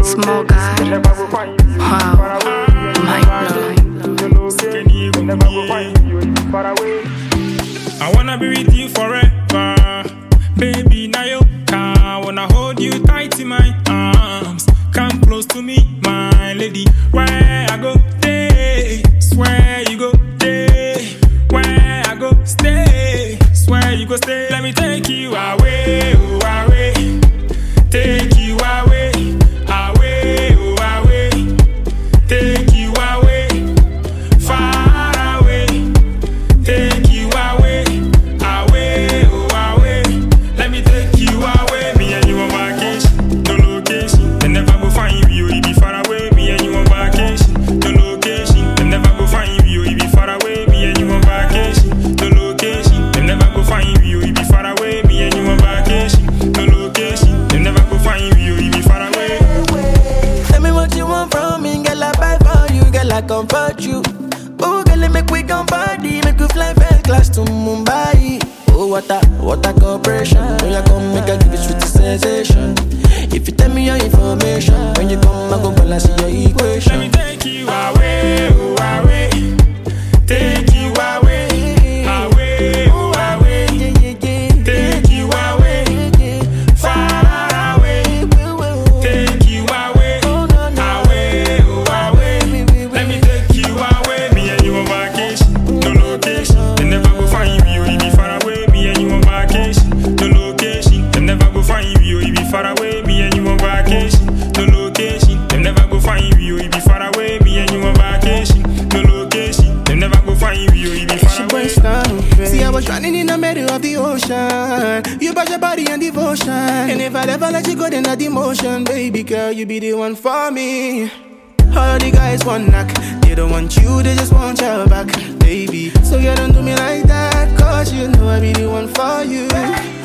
Small guy. Wow. Mind blowing. I wanna be with you forever, baby. Now you can. Wanna hold you tight in my arms. Come close to me, my lady. Where I go, stay. Swear you go, stay. Where I go, stay. Swear you go, stay. Let me take you away, oh away. Take you away, away, oh away. Take you away, far away. Take you away, away, oh away. Let me take you away. Me and you on vacation, no location. They never go find you, you be far away. Me and you on vacation, no location. They never go find you, you be far away. Me and you on vacation, no location. They never go find you, you be far away. Me and you on vacation, no location. They never go find you, you be far away. Tell me what you want from me, girl. I buy for you, girl. I comfort you. Oh, girl, make we come party, make we fly first class to Mumbai. Oh, what a cooperation. When you come, make I give you sweet sensation. If you tell me your information, when you come, I go balance your equation. Let me take you away, oh away. Take you away, away, oh away. Take you away, far away. Take you away, away, oh away. Let me take you away. Me and you on vacation, no location. They never go find you, you be far away. Me and you on vacation, no location. They never go find you, you be far away. Me and you on vacation, no location. They never go find you, you be far away. Me and you on vacation, no location. They never go find you, you be far away. See, I was drowning in the middle of the ocean. You brought your body and devotion. And if I ever let you go, then that emotion, baby girl, you be the one for me. All the guys want knock. They don't want you, they just want your back, baby. So you don't do me like that, cause you know I be the one for you.